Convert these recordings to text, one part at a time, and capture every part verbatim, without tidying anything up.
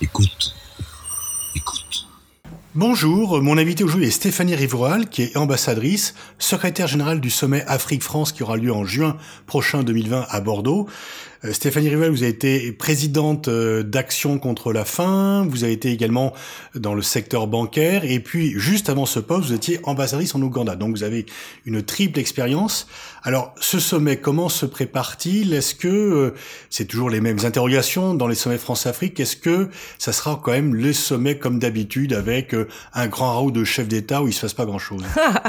Écoute. Écoute. Bonjour, mon invité aujourd'hui est Stéphanie Rivoal, qui est ambassadrice, secrétaire générale du sommet Afrique-France qui aura lieu en juin prochain deux mille vingt à Bordeaux. Euh, Stéphanie Rivoal, vous avez été présidente euh, d'Action contre la faim, vous avez été également dans le secteur bancaire, et puis juste avant ce poste, vous étiez ambassadrice en Ouganda. Donc vous avez une triple expérience. Alors, ce sommet, comment se prépare-t-il? Est-ce que, euh, c'est toujours les mêmes interrogations dans les sommets France-Afrique, est-ce que ça sera quand même le sommet comme d'habitude avec euh, un grand raout de chefs d'État où il ne se passe pas grand-chose?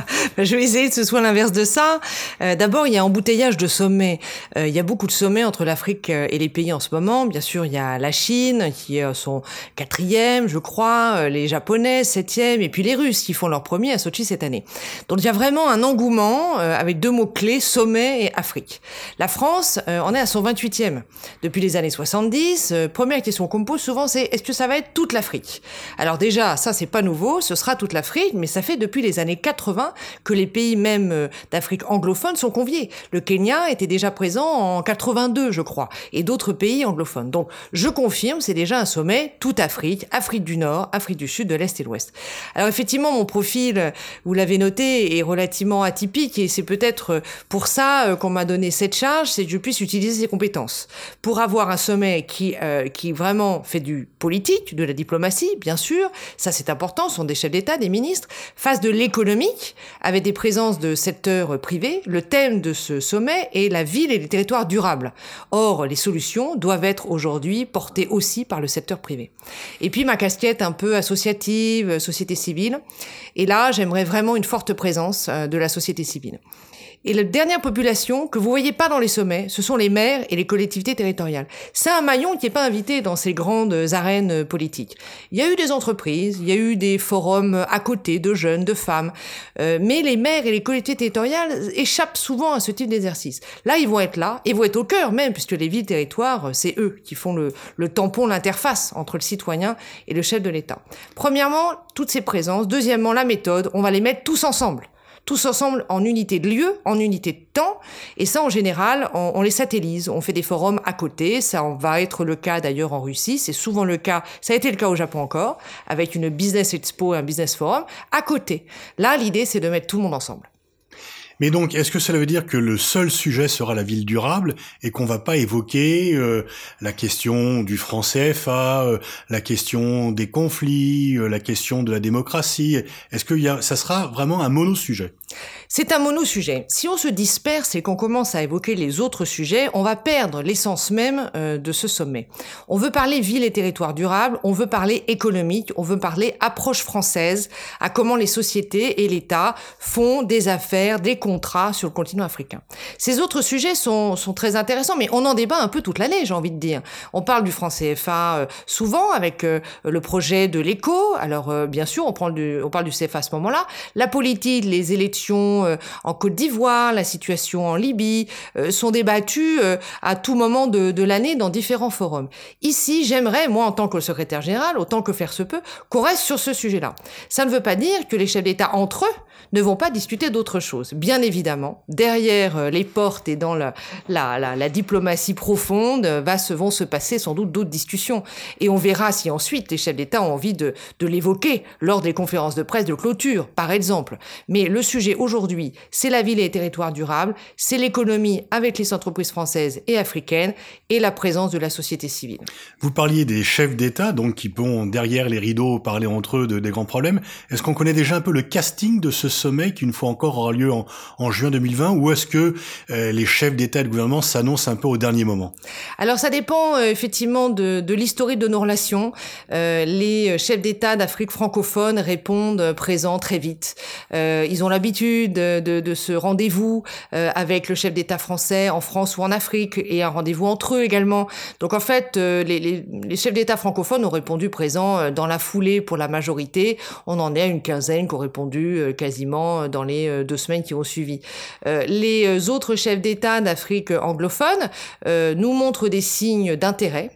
Je vais essayer que ce soit l'inverse de ça. Euh, d'abord, il y a embouteillage de sommets. Euh, il y a beaucoup de sommets entre l'Afrique et les pays en ce moment. Bien sûr, il y a la Chine qui est son quatrième, je crois, les Japonais septième, et puis les Russes qui font leur premier à Sochi cette année. Donc il y a vraiment un engouement euh, avec deux mots-clés, sommet et Afrique. La France euh, en est à son vingt-huitième. Depuis les années soixante-dix, euh, première question qu'on me pose souvent, c'est est-ce que ça va être toute l'Afrique? Alors déjà, ça c'est pas nouveau, ce sera toute l'Afrique, mais ça fait depuis les années quatre-vingts que les pays même euh, d'Afrique anglophone sont conviés. Le Kenya était déjà présent en quatre-vingt-deux, je crois, et d'autres pays anglophones. Donc je confirme, c'est déjà un sommet toute Afrique, Afrique du Nord, Afrique du Sud, de l'Est et de l'Ouest. Alors effectivement, mon profil, vous l'avez noté, est relativement atypique, et c'est peut-être pour ça qu'on m'a donné cette charge, c'est que je puisse utiliser ces compétences pour avoir un sommet qui euh, qui vraiment fait du politique, de la diplomatie, bien sûr, ça c'est important, ce sont des chefs d'État, des ministres, fasse de l'économique, avec des présences de secteurs privés. Le thème de ce sommet est la ville et les territoires durables. Or, les solutions doivent être aujourd'hui portées aussi par le secteur privé. Et puis ma casquette un peu associative, société civile, et là j'aimerais vraiment une forte présence de la société civile. Et la dernière population que vous voyez pas dans les sommets, ce sont les maires et les collectivités territoriales. C'est un maillon qui n'est pas invité dans ces grandes arènes politiques. Il y a eu des entreprises, il y a eu des forums à côté de jeunes, de femmes, euh, mais les maires et les collectivités territoriales échappent souvent à ce type d'exercice. Là, ils vont être là, et vont être au cœur même, puisque les villes territoires, c'est eux qui font le, le tampon, l'interface entre le citoyen et le chef de l'État. Premièrement, toutes ces présences. Deuxièmement, la méthode, on va les mettre tous ensemble. Tous ensemble en unité de lieu, en unité de temps, et ça en général, on, on les satellise, on fait des forums à côté, ça va être le cas d'ailleurs en Russie, c'est souvent le cas, ça a été le cas au Japon encore, avec une business expo et un business forum, à côté. Là, l'idée c'est de mettre tout le monde ensemble. Mais donc, est-ce que cela veut dire que le seul sujet sera la ville durable et qu'on va pas évoquer euh, la question du franc C F A, euh, la question des conflits, euh, la question de la démocratie? Est-ce que y a, ça sera vraiment un mono-sujet? C'est un mono-sujet. Si on se disperse et qu'on commence à évoquer les autres sujets, on va perdre l'essence même euh, de ce sommet. On veut parler ville et territoire durable, on veut parler économique, on veut parler approche française à comment les sociétés et l'État font des affaires, des contrats sur le continent africain. Ces autres sujets sont, sont très intéressants, mais on en débat un peu toute l'année, j'ai envie de dire. On parle du franc C F A euh, souvent avec euh, le projet de l'éco. Alors euh, bien sûr, on, prend du, on parle du C F A à ce moment-là. La politique, les élections en Côte d'Ivoire, la situation en Libye, euh, sont débattues euh, à tout moment de, de l'année dans différents forums. Ici, j'aimerais, moi en tant que secrétaire général, autant que faire se peut, qu'on reste sur ce sujet-là. Ça ne veut pas dire que les chefs d'État entre eux ne vont pas discuter d'autres choses. Bien évidemment, derrière euh, les portes et dans la, la, la, la diplomatie profonde, euh, va se, vont se passer sans doute d'autres discussions. Et on verra si ensuite les chefs d'État ont envie de, de l'évoquer lors des conférences de presse de clôture, par exemple. Mais le sujet aujourd'hui, c'est la ville et les territoires durables, c'est l'économie avec les entreprises françaises et africaines et la présence de la société civile. Vous parliez des chefs d'État, donc qui vont derrière les rideaux parler entre eux de, des grands problèmes. Est-ce qu'on connaît déjà un peu le casting de ce sommet qui, une fois encore, aura lieu en, en juin deux mille vingt, ou est-ce que euh, les chefs d'État et de gouvernement s'annoncent un peu au dernier moment? Alors ça dépend euh, effectivement de, de l'historique de nos relations. Euh, les chefs d'État d'Afrique francophone répondent euh, présents très vite. Euh, ils ont l'habitude de, de, de ce rendez-vous euh, avec le chef d'État français en France ou en Afrique, et un rendez-vous entre eux également. Donc en fait, euh, les, les, les chefs d'État francophones ont répondu présents euh, dans la foulée pour la majorité. On en est à une quinzaine qui ont répondu euh, quasiment dans les deux semaines qui ont suivi. Euh, les autres chefs d'État d'Afrique anglophone euh, nous montrent des signes d'intérêt.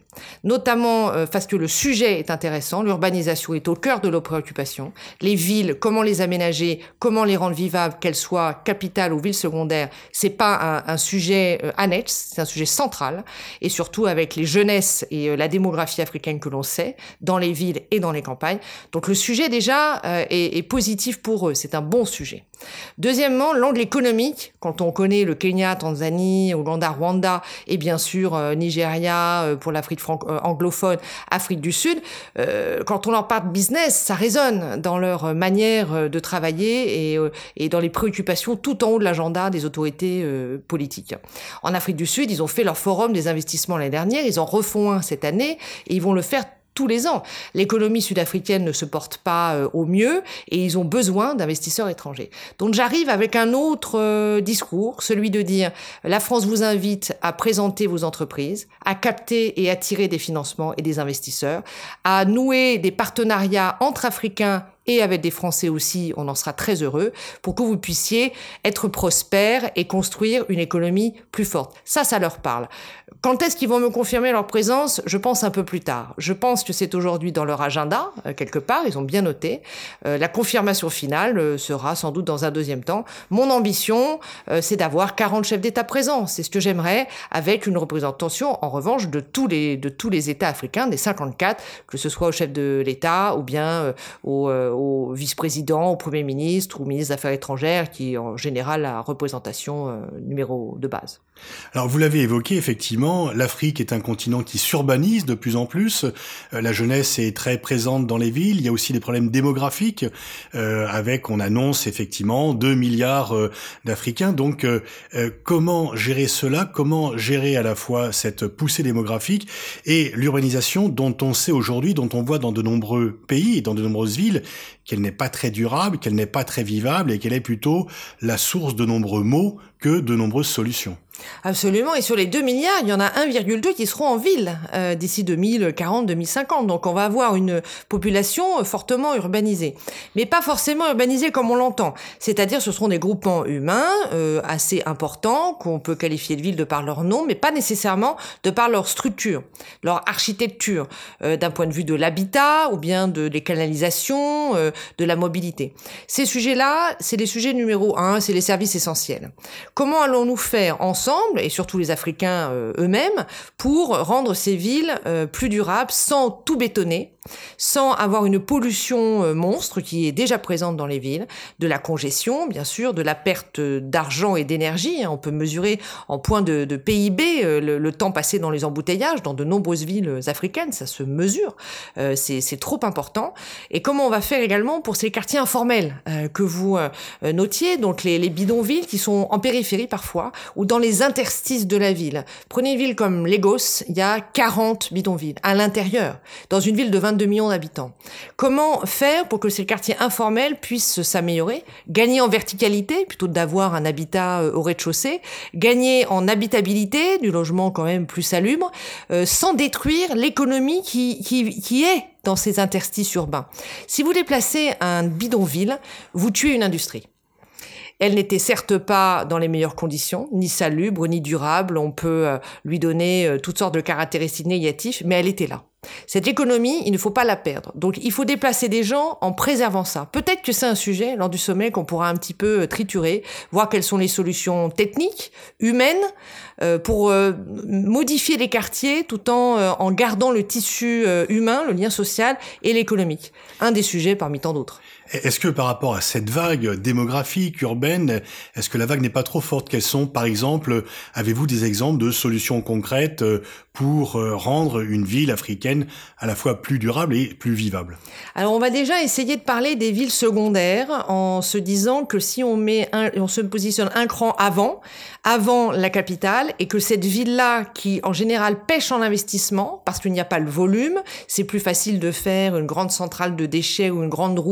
Notamment euh, parce que le sujet est intéressant, l'urbanisation est au cœur de nos préoccupations. Les villes, comment les aménager, comment les rendre vivables, qu'elles soient capitales ou villes secondaires, c'est pas un, un sujet euh, annexe, c'est un sujet central. Et surtout avec les jeunesses et euh, la démographie africaine que l'on sait, dans les villes et dans les campagnes. Donc le sujet déjà euh, est, est positif pour eux, c'est un bon sujet. Deuxièmement, l'angle économique, quand on connaît le Kenya, Tanzanie, Ouganda, Rwanda, et bien sûr euh, Nigeria euh, pour l'Afrique franco- euh, anglophone, Afrique du Sud, euh, quand on leur parle de business, ça résonne dans leur manière de travailler et, euh, et dans les préoccupations tout en haut de l'agenda des autorités euh, politiques. En Afrique du Sud, ils ont fait leur forum des investissements l'année dernière, ils en refont un cette année et ils vont le faire tous les ans. L'économie sud-africaine ne se porte pas euh, au mieux et ils ont besoin d'investisseurs étrangers. Donc j'arrive avec un autre euh, discours, celui de dire la France vous invite à présenter vos entreprises, à capter et attirer des financements et des investisseurs, à nouer des partenariats entre Africains et avec des Français aussi, on en sera très heureux, pour que vous puissiez être prospères et construire une économie plus forte. Ça, ça leur parle. Quand est-ce qu'ils vont me confirmer leur présence ? Je pense un peu plus tard. Je pense que c'est aujourd'hui dans leur agenda, euh, quelque part, ils ont bien noté. Euh, la confirmation finale euh, sera sans doute dans un deuxième temps. Mon ambition, euh, c'est d'avoir quarante chefs d'État présents. C'est ce que j'aimerais, avec une représentation, en revanche, de tous les, de tous les États africains, des cinquante-quatre, que ce soit au chef de l'État ou bien euh, au euh, au vice-président, au Premier ministre ou au ministre des Affaires étrangères, qui est en général la représentation euh, numéro de base. Alors vous l'avez évoqué, effectivement, l'Afrique est un continent qui s'urbanise de plus en plus. Euh, la jeunesse est très présente dans les villes. Il y a aussi des problèmes démographiques, euh, avec, on annonce effectivement deux milliards euh, d'Africains. Donc euh, euh, comment gérer cela ? Comment gérer à la fois cette poussée démographique et l'urbanisation dont on sait aujourd'hui, dont on voit dans de nombreux pays et dans de nombreuses villes, qu'elle n'est pas très durable, qu'elle n'est pas très vivable et qu'elle est plutôt la source de nombreux maux que de nombreuses solutions. Absolument. Et sur les deux milliards, il y en a un virgule deux qui seront en ville euh, d'ici deux mille quarante deux mille cinquante. Donc on va avoir une population fortement urbanisée. Mais pas forcément urbanisée comme on l'entend. C'est-à-dire ce seront des groupements humains euh, assez importants qu'on peut qualifier de villes de par leur nom, mais pas nécessairement de par leur structure, leur architecture, euh, d'un point de vue de l'habitat ou bien de des canalisations, euh, de la mobilité. Ces sujets-là, c'est les sujets numéro un, c'est les services essentiels. Comment allons-nous faire ensemble, et surtout les Africains euh, eux-mêmes, pour rendre ces villes euh, plus durables sans tout bétonner, sans avoir une pollution euh, monstre qui est déjà présente dans les villes, de la congestion, bien sûr, de la perte d'argent et d'énergie. Hein. On peut mesurer en points de, de P I B euh, le, le temps passé dans les embouteillages dans de nombreuses villes africaines, ça se mesure, euh, c'est, c'est trop important. Et comment on va faire également pour ces quartiers informels euh, que vous euh, notiez, donc les, les bidonvilles qui sont en périphérie parfois, ou dans les interstices de la ville. Prenez une ville comme Lagos, il y a quarante bidonvilles à l'intérieur, dans une ville de vingt-deux millions d'habitants. Comment faire pour que ces quartiers informels puissent s'améliorer, gagner en verticalité plutôt que d'avoir un habitat au rez-de-chaussée, gagner en habitabilité, du logement quand même plus salubre, euh, sans détruire l'économie qui, qui, qui est dans ces interstices urbains. Si vous déplacez un bidonville, vous tuez une industrie. Elle n'était certes pas dans les meilleures conditions, ni salubre, ni durable. On peut euh, lui donner euh, toutes sortes de caractéristiques négatives, mais elle était là. Cette économie, il ne faut pas la perdre. Donc, il faut déplacer des gens en préservant ça. Peut-être que c'est un sujet, lors du sommet, qu'on pourra un petit peu triturer, voir quelles sont les solutions techniques, humaines, euh, pour euh, modifier les quartiers tout en, euh, en gardant le tissu euh, humain, le lien social et l'économique. Un des sujets parmi tant d'autres. Est-ce que par rapport à cette vague démographique, urbaine, est-ce que la vague n'est pas trop forte ? Quels sont, par exemple, avez-vous des exemples de solutions concrètes pour rendre une ville africaine à la fois plus durable et plus vivable ? Alors on va déjà essayer de parler des villes secondaires en se disant que si on met un, on se positionne un cran avant, avant la capitale, et que cette ville-là, qui en général pêche en investissement, parce qu'il n'y a pas le volume, c'est plus facile de faire une grande centrale de déchets ou une grande route là où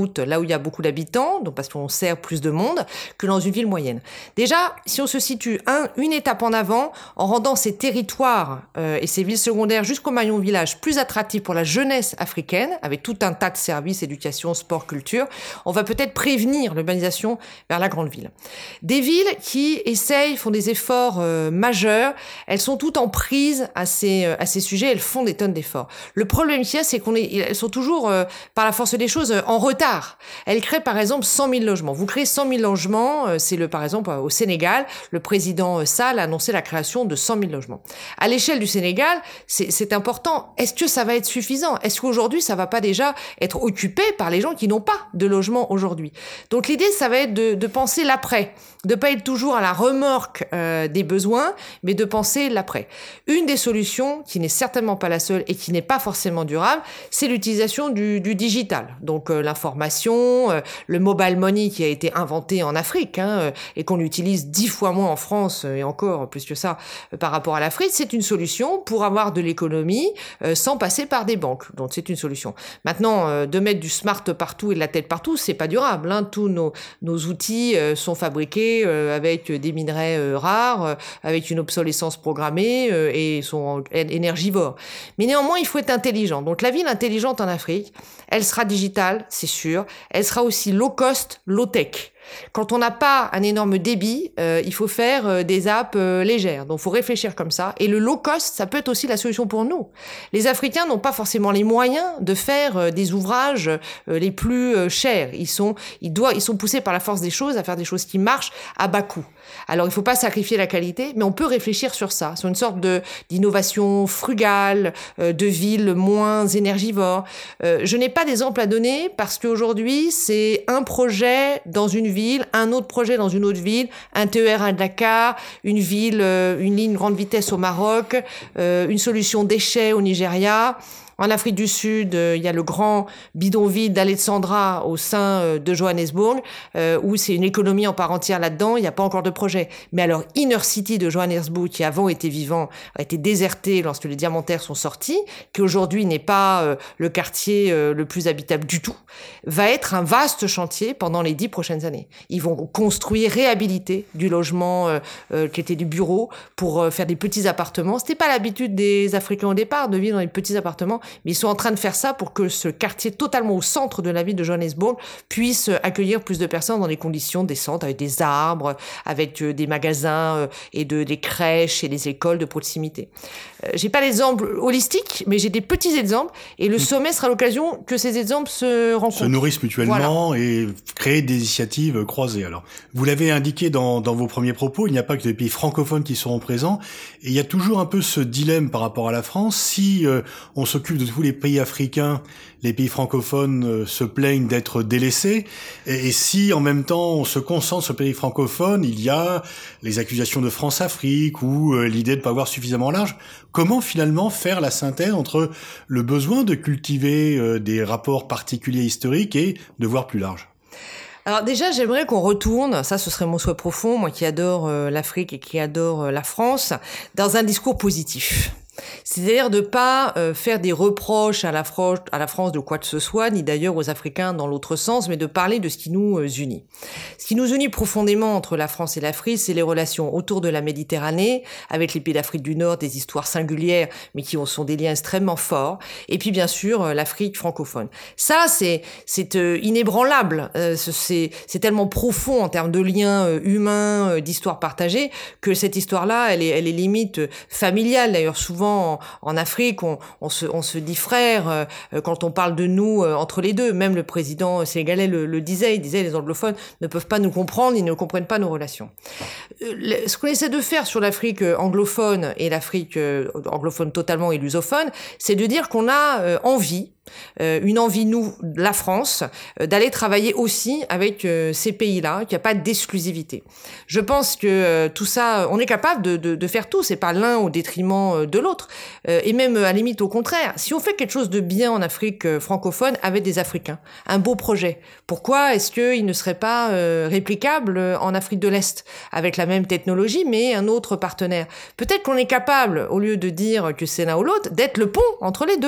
il y a beaucoup d'habitants, donc parce qu'on sert plus de monde, que dans une ville moyenne. Déjà, si on se situe un, une étape en avant, en rendant ces territoires euh, et ces villes secondaires jusqu'au maillon village plus attractifs pour la jeunesse africaine, avec tout un tas de services, éducation, sport, culture, on va peut-être prévenir l'urbanisation vers la grande ville. Des villes qui essayent, font des efforts euh, majeurs, elles sont toutes en prise à ces, euh, à ces sujets, elles font des tonnes d'efforts. Le problème qu'il y a, c'est qu'on est, elles sont toujours, euh, par la force des choses, euh, en retard. Elles créent par exemple cent mille logements. Vous créez cent mille logements, euh, c'est le, par exemple, euh, au Sénégal, le président euh, Sall a annoncé la création de cent mille logements. À l'échelle du Sénégal, c'est, c'est important. Est-ce que ça va être suffisant? Est-ce qu'aujourd'hui, ça va pas déjà être occupé par les gens qui n'ont pas de logement aujourd'hui? Donc l'idée, ça va être de, de penser l'après, de pas être toujours à la remorque euh, des besoins, mais de penser l'après. Une des solutions, qui n'est certainement pas la seule et qui n'est pas forcément durable, c'est l'utilisation du, du digital. Donc euh, l'information, euh, le mobile money qui a été inventé en Afrique hein, euh, et qu'on utilise dix fois moins en France euh, et encore plus que ça euh, par rapport à l'Afrique, c'est une solution pour avoir de l'économie euh, sans passer par des banques. Donc c'est une solution. Maintenant, euh, de mettre du smart partout et de la tête partout, c'est pas durable. Hein. Tous nos, nos outils euh, sont fabriqués euh, avec des minerais euh, rares, euh, avec une obsolescence programmée euh, et sont énergivores. Mais néanmoins, il faut être intelligent. Donc la ville intelligente en Afrique, elle sera digitale, c'est sûr. Elle sera aussi low cost, low tech. Quand on n'a pas un énorme débit, euh, il faut faire euh, des apps euh, légères. Donc, il faut réfléchir comme ça. Et le low cost, ça peut être aussi la solution pour nous. Les Africains n'ont pas forcément les moyens de faire euh, des ouvrages euh, les plus euh, chers. Ils sont, ils doivent, ils sont poussés par la force des choses à faire des choses qui marchent à bas coût. Alors, il ne faut pas sacrifier la qualité, mais on peut réfléchir sur ça, sur une sorte de d'innovation frugale, euh, de villes moins énergivores. Euh, je n'ai pas d'exemple à donner parce qu'aujourd'hui, c'est un projet dans une ville, un autre projet dans une autre ville, un T E R à Dakar, une ville, euh, une ligne grande vitesse au Maroc, euh, une solution déchets au Nigeria. En Afrique du Sud, euh, il y a le grand bidonville d'Alexandra au sein euh, de Johannesburg, euh, où c'est une économie en part entière là-dedans. Il n'y a pas encore de projet. Mais alors, Inner City de Johannesburg, qui avant était vivant, a été déserté lorsque les diamantaires sont sortis, qui aujourd'hui n'est pas euh, le quartier euh, le plus habitable du tout, va être un vaste chantier pendant les dix prochaines années. Ils vont construire, réhabiliter du logement euh, euh, qui était du bureau pour euh, faire des petits appartements. C'était pas l'habitude des Africains au départ de vivre dans des petits appartements. Mais ils sont en train de faire ça pour que ce quartier totalement au centre de la ville de Johannesburg puisse accueillir plus de personnes dans des conditions décentes, avec des arbres, avec des magasins et de, des crèches et des écoles de proximité. Euh, j'ai pas l'exemple holistique, mais j'ai des petits exemples et le sommet sera l'occasion que ces exemples se rencontrent. Se nourrissent mutuellement voilà. Et créer des initiatives croisées. Alors, vous l'avez indiqué dans, dans vos premiers propos, il n'y a pas que les pays francophones qui seront présents et il y a toujours un peu ce dilemme par rapport à la France. Si euh, on s'occupe de tous les pays africains, les pays francophones euh, se plaignent d'être délaissés. Et, et si, en même temps, on se concentre sur les pays francophones, il y a les accusations de France-Afrique ou euh, l'idée de ne pas voir suffisamment large. Comment, finalement, faire la synthèse entre le besoin de cultiver euh, des rapports particuliers historiques et de voir plus large ? Alors déjà, j'aimerais qu'on retourne, ça ce serait mon souhait profond, moi qui adore euh, l'Afrique et qui adore euh, la France, dans un discours positif. C'est-à-dire de pas euh, faire des reproches à la, Fro- à la France de quoi que ce soit, ni d'ailleurs aux Africains dans l'autre sens, mais de parler de ce qui nous euh, unit. Ce qui nous unit profondément entre la France et l'Afrique, c'est les relations autour de la Méditerranée, avec les pays d'Afrique du Nord, des histoires singulières, mais qui ont, sont des liens extrêmement forts, et puis bien sûr euh, l'Afrique francophone. Ça, c'est, c'est euh, inébranlable, euh, c'est, c'est tellement profond en termes de liens euh, humains, euh, d'histoires partagées, que cette histoire-là, elle est, elle est limite euh, familiale. D'ailleurs, souvent, En, en Afrique, on, on, se, on se dit frères euh, quand on parle de nous euh, entre les deux. Même le président sénégalais le, le disait, il disait les anglophones ne peuvent pas nous comprendre, ils ne comprennent pas nos relations. Euh, le, ce qu'on essaie de faire sur l'Afrique euh, anglophone et l'Afrique euh, anglophone totalement et lusophone, c'est de dire qu'on a euh, envie, Euh, une envie, nous, la France, euh, d'aller travailler aussi avec euh, ces pays-là, qu'il n'y a pas d'exclusivité. Je pense que euh, tout ça, on est capable de, de, de faire tout, c'est pas l'un au détriment de l'autre, euh, et même à la limite au contraire. Si on fait quelque chose de bien en Afrique euh, francophone avec des Africains, un beau projet, pourquoi est-ce qu'il ne serait pas euh, réplicable en Afrique de l'Est, avec la même technologie, mais un autre partenaire? Peut-être qu'on est capable, au lieu de dire que c'est l'un ou l'autre, d'être le pont entre les deux.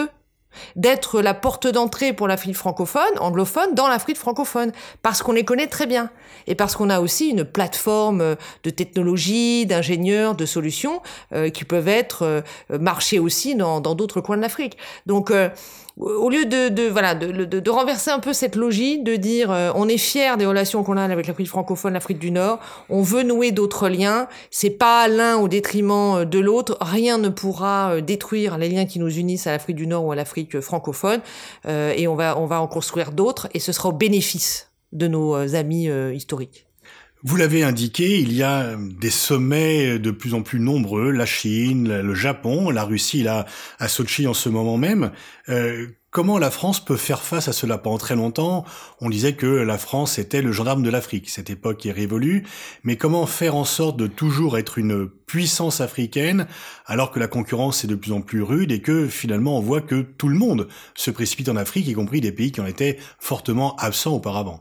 d'être la porte d'entrée pour l'Afrique francophone, anglophone, dans l'Afrique francophone, parce qu'on les connaît très bien, et parce qu'on a aussi une plateforme de technologie, d'ingénieurs, de solutions, euh, qui peuvent être euh, marchées aussi dans dans d'autres coins de l'Afrique. Donc, euh, au lieu de, de voilà de, de, de renverser un peu cette logique, de dire euh, on est fier des relations qu'on a avec l'Afrique francophone, l'Afrique du Nord, on veut nouer d'autres liens, c'est pas l'un au détriment de l'autre, rien ne pourra détruire les liens qui nous unissent à l'Afrique du Nord ou à l'Afrique francophone, euh, et on va on va en construire d'autres, et ce sera au bénéfice de nos amis euh, historiques. Vous l'avez indiqué, il y a des sommets de plus en plus nombreux, la Chine, le Japon, la Russie, là, à Sotchi en ce moment même. Euh, comment la France peut faire face à cela? Pendant très longtemps, on disait que la France était le gendarme de l'Afrique. Cette époque est révolue. Mais comment faire en sorte de toujours être une puissance africaine alors que la concurrence est de plus en plus rude et que finalement on voit que tout le monde se précipite en Afrique, y compris des pays qui en étaient fortement absents auparavant?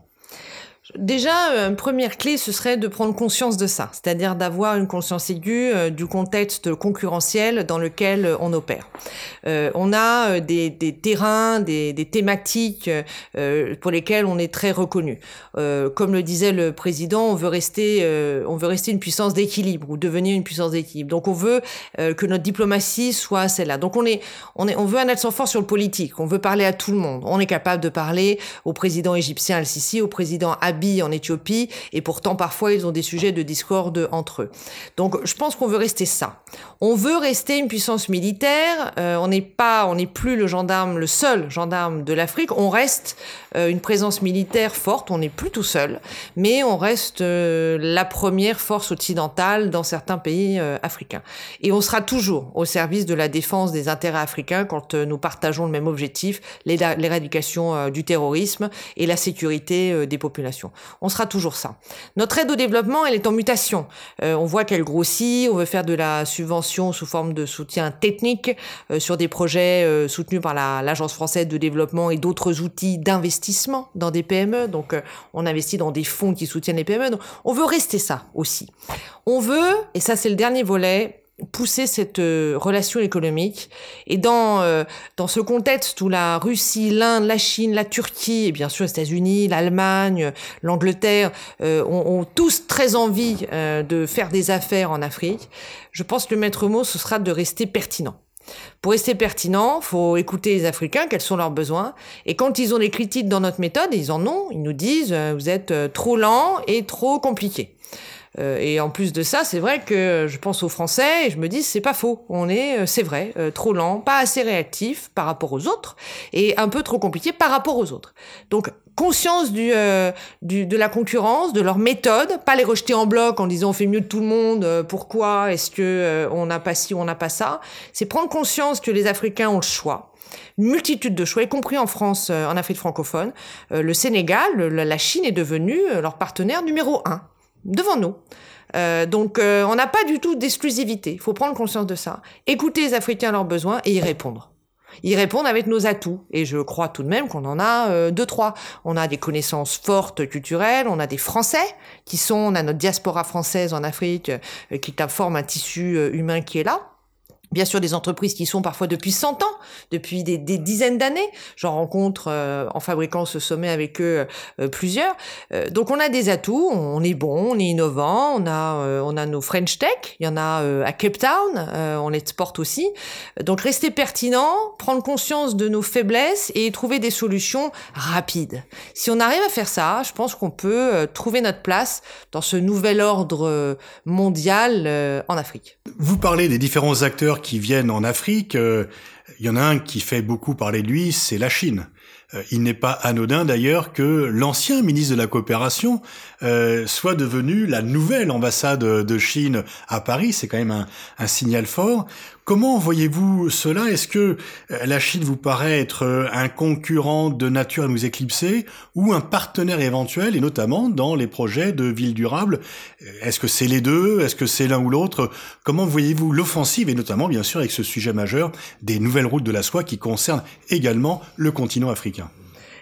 Déjà, une première clé, ce serait de prendre conscience de ça, c'est-à-dire d'avoir une conscience aiguë euh, du contexte concurrentiel dans lequel euh, on opère. Euh, on a euh, des, des terrains, des, des thématiques euh, pour lesquelles on est très reconnu. Euh, comme le disait le président, on veut rester, euh, on veut rester une puissance d'équilibre ou devenir une puissance d'équilibre. Donc, on veut euh, que notre diplomatie soit celle-là. Donc, on est, on est, on veut un accent fort sur le politique. On veut parler à tout le monde. On est capable de parler au président égyptien Al-Sisi, au président Abiy en Éthiopie, et pourtant parfois ils ont des sujets de discorde entre eux. Donc je pense qu'on veut rester ça. On veut rester une puissance militaire. Euh, on n'est pas, on n'est plus le gendarme, le seul gendarme de l'Afrique. On reste euh, une présence militaire forte. On n'est plus tout seul, mais on reste euh, la première force occidentale dans certains pays euh, africains. Et on sera toujours au service de la défense des intérêts africains quand euh, nous partageons le même objectif, l'éradication euh, du terrorisme et la sécurité euh, des populations. On sera toujours ça. Notre aide au développement, elle est en mutation. Euh, on voit qu'elle grossit. On veut faire de la subvention sous forme de soutien technique euh, sur des projets euh, soutenus par la, l'Agence française de développement et d'autres outils d'investissement dans des P M E. Donc, euh, on investit dans des fonds qui soutiennent les P M E. Donc, on veut rester ça aussi. On veut, et ça c'est le dernier volet, pousser cette euh, relation économique. Et dans euh, dans ce contexte où la Russie, l'Inde, la Chine, la Turquie et bien sûr les États-Unis, l'Allemagne, l'Angleterre euh, ont, ont tous très envie euh, de faire des affaires en Afrique, je pense que le maître mot ce sera de rester pertinent. Pour rester pertinent, faut écouter les Africains, quels sont leurs besoins. Et quand ils ont des critiques dans notre méthode, ils en ont, ils nous disent euh, vous êtes euh, trop lent et trop compliqué. Euh, et en plus de ça, c'est vrai que je pense aux Français et je me dis c'est pas faux. On est, euh, c'est vrai, euh, trop lent, pas assez réactif par rapport aux autres et un peu trop compliqué par rapport aux autres. Donc conscience du, euh, du de la concurrence, de leur méthode, pas les rejeter en bloc en disant on fait mieux que tout le monde. Euh, pourquoi est-ce que euh, on n'a pas ci ou on n'a pas ça? C'est prendre conscience que les Africains ont le choix. Une multitude de choix, y compris en France, euh, en Afrique francophone. Euh, le Sénégal, le, la Chine est devenue euh, leur partenaire numéro un. Devant nous. Euh, donc, euh, on n'a pas du tout d'exclusivité. Il faut prendre conscience de ça. Écouter les Africains leurs besoins et y répondre. Y répondre avec nos atouts. Et je crois tout de même qu'on en a euh, deux, trois. On a des connaissances fortes culturelles, on a des Français qui sont, on a notre diaspora française en Afrique euh, qui forme un tissu euh, humain qui est là. Bien sûr, des entreprises qui sont parfois depuis cent ans, depuis des, des dizaines d'années. J'en rencontre euh, en fabriquant ce sommet avec eux euh, plusieurs. Euh, donc, on a des atouts, on est bon, on est innovant, on a euh, on a nos French Tech, il y en a euh, à Cape Town, euh, on exporte aussi. Donc, rester pertinent, prendre conscience de nos faiblesses et trouver des solutions rapides. Si on arrive à faire ça, je pense qu'on peut euh, trouver notre place dans ce nouvel ordre mondial euh, en Afrique. Vous parlez des différents acteurs qui viennent en Afrique. Euh, il y en a un qui fait beaucoup parler de lui, c'est la Chine. Euh, il n'est pas anodin d'ailleurs que l'ancien ministre de la Coopération euh, soit devenu la nouvelle ambassade de Chine à Paris. C'est quand même un, un signal fort. Comment voyez-vous cela? Est-ce que la Chine vous paraît être un concurrent de nature à nous éclipser ou un partenaire éventuel, et notamment dans les projets de ville durable? Est-ce que c'est les deux? Est-ce que c'est l'un ou l'autre? Comment voyez-vous l'offensive, et notamment bien sûr avec ce sujet majeur des nouvelles routes de la soie qui concernent également le continent africain?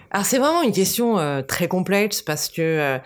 Alors c'est vraiment une question euh, très complexe parce que euh,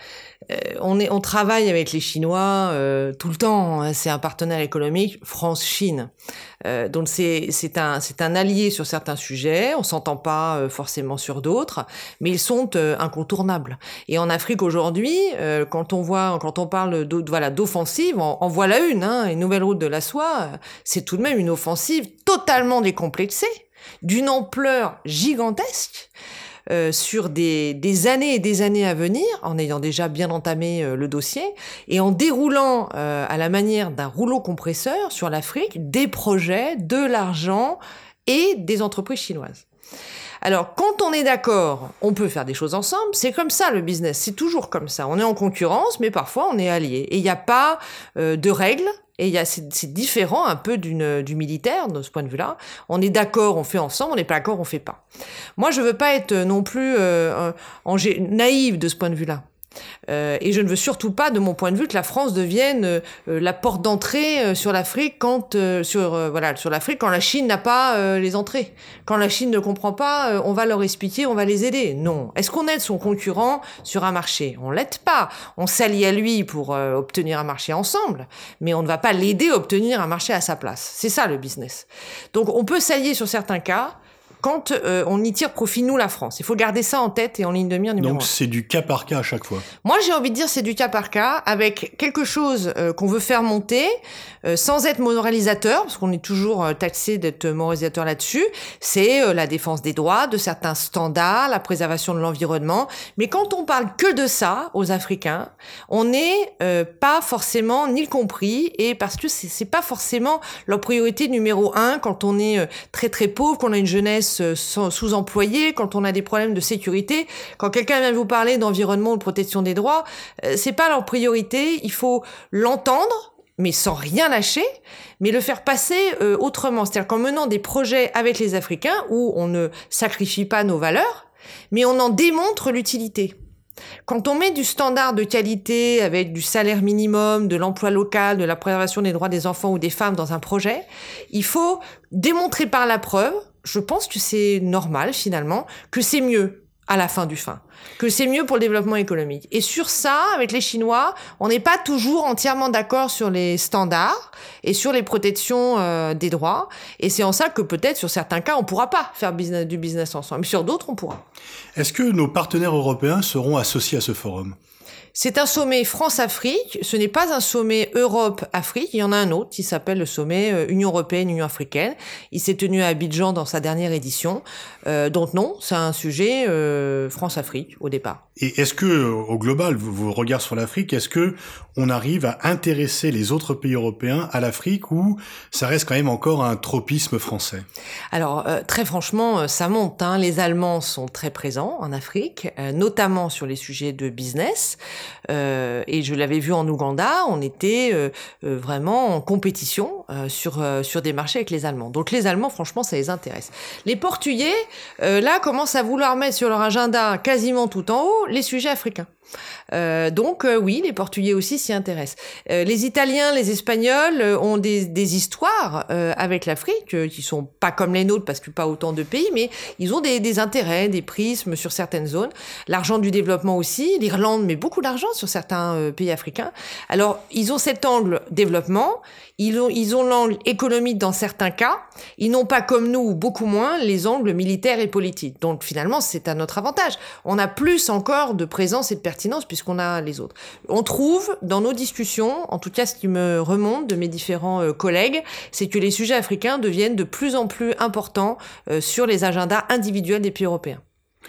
on est, on travaille avec les Chinois euh, tout le temps. Hein, c'est un partenaire économique France-Chine. Euh, donc c'est c'est un c'est un allié sur certains sujets. On s'entend pas euh, forcément sur d'autres, mais ils sont euh, incontournables. Et en Afrique aujourd'hui, euh, quand on voit quand on parle de, voilà d'offensive, en, en voilà une. Hein, une nouvelle route de la soie, euh, c'est tout de même une offensive totalement décomplexée, d'une ampleur gigantesque. Euh, sur des, des années et des années à venir, en ayant déjà bien entamé euh, le dossier, et en déroulant euh, à la manière d'un rouleau compresseur sur l'Afrique des projets, de l'argent et des entreprises chinoises. Alors, quand on est d'accord, on peut faire des choses ensemble. C'est comme ça, le business. C'est toujours comme ça. On est en concurrence, mais parfois on est alliés. Et il n'y a pas euh, de règles. Et il y a, c'est, c'est différent un peu d'une, du militaire, de ce point de vue-là. On est d'accord, on fait ensemble, on n'est pas d'accord, on fait pas. Moi, je veux pas être non plus euh, en, naïve de ce point de vue-là. Euh, et je ne veux surtout pas, de mon point de vue, que la France devienne euh, la porte d'entrée euh, sur l'Afrique quand euh, sur euh, voilà sur l'Afrique quand la Chine n'a pas euh, les entrées, quand la Chine ne comprend pas, euh, on va leur expliquer, on va les aider. Non. Est-ce qu'on aide son concurrent sur un marché? On l'aide pas. On s'allie à lui pour euh, obtenir un marché ensemble, mais on ne va pas l'aider à obtenir un marché à sa place. C'est ça le business. Donc on peut s'allier sur certains cas. Quand euh, on y tire profit, nous, la France. Il faut garder ça en tête et en ligne de mire numéro un. Donc c'est du cas par cas à chaque fois. Moi, j'ai envie de dire c'est du cas par cas, avec quelque chose euh, qu'on veut faire monter, euh, sans être moralisateur, parce qu'on est toujours euh, taxé d'être moralisateur là-dessus. C'est euh, la défense des droits, de certains standards, la préservation de l'environnement. Mais quand on parle que de ça aux Africains, on n'est euh, pas forcément ni compris, et parce que c'est, c'est pas forcément leur priorité numéro un quand on est euh, très très pauvre, qu'on a une jeunesse sous-employés, quand on a des problèmes de sécurité, quand quelqu'un vient vous parler d'environnement ou de protection des droits, euh, c'est pas leur priorité. Il faut l'entendre, mais sans rien lâcher, mais le faire passer euh, autrement. C'est-à-dire qu'en menant des projets avec les Africains où on ne sacrifie pas nos valeurs, mais on en démontre l'utilité. Quand on met du standard de qualité avec du salaire minimum, de l'emploi local, de la préservation des droits des enfants ou des femmes dans un projet, il faut démontrer par la preuve, je pense que c'est normal finalement, que c'est mieux à la fin du fin, que c'est mieux pour le développement économique. Et sur ça, avec les Chinois, on n'est pas toujours entièrement d'accord sur les standards et sur les protections euh, des droits. Et c'est en ça que peut-être sur certains cas, on pourra pas faire business, du business ensemble. Mais sur d'autres, on pourra. Est-ce que nos partenaires européens seront associés à ce forum ? C'est un sommet France-Afrique, ce n'est pas un sommet Europe-Afrique, il y en a un autre qui s'appelle le sommet Union Européenne-Union Africaine. Il s'est tenu à Abidjan dans sa dernière édition. Euh, donc non, c'est un sujet euh, France-Afrique au départ. Et est-ce que, au global, vos regards sur l'Afrique, est-ce que on arrive à intéresser les autres pays européens à l'Afrique ou ça reste quand même encore un tropisme français ? Alors, euh, très franchement, ça monte. Hein. Les Allemands sont très présents en Afrique, euh, notamment sur les sujets de business. Euh, et je l'avais vu en Ouganda, on était euh, euh, vraiment en compétition euh, sur euh, sur des marchés avec les Allemands. Donc les Allemands, franchement, ça les intéresse. Les Portugais, euh, là, commencent à vouloir mettre sur leur agenda quasiment tout en haut les sujets africains. Euh, donc euh, oui, les Portugais aussi s'y intéressent. Euh, les Italiens, les Espagnols euh, ont des, des histoires euh, avec l'Afrique euh, qui sont pas comme les nôtres parce que pas autant de pays, mais ils ont des, des intérêts, des prismes sur certaines zones. L'argent du développement aussi. L'Irlande met beaucoup d'argent sur certains euh, pays africains. Alors ils ont cet angle développement. Ils ont, ils ont l'angle économique dans certains cas. Ils n'ont pas comme nous, ou beaucoup moins, les angles militaires et politiques. Donc finalement, c'est à notre avantage. On a plus encore de présence et de pertinence puisqu'on a les autres. On trouve dans nos discussions, en tout cas ce qui me remonte de mes différents euh, collègues, c'est que les sujets africains deviennent de plus en plus importants euh, sur les agendas individuels des pays européens.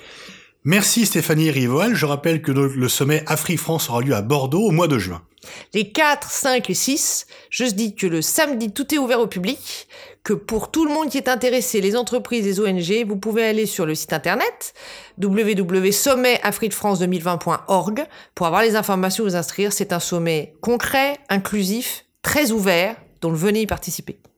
Merci Stéphanie Rivoal. Je rappelle que le sommet Afrique-France aura lieu à Bordeaux au mois de juin. Les quatre, cinq et six, je dis que le samedi, tout est ouvert au public, que pour tout le monde qui est intéressé, les entreprises, les O N G, vous pouvez aller sur le site internet w w w point sommet afrique france deux mille vingt point org pour avoir les informations et vous inscrire. C'est un sommet concret, inclusif, très ouvert, donc venez y participer.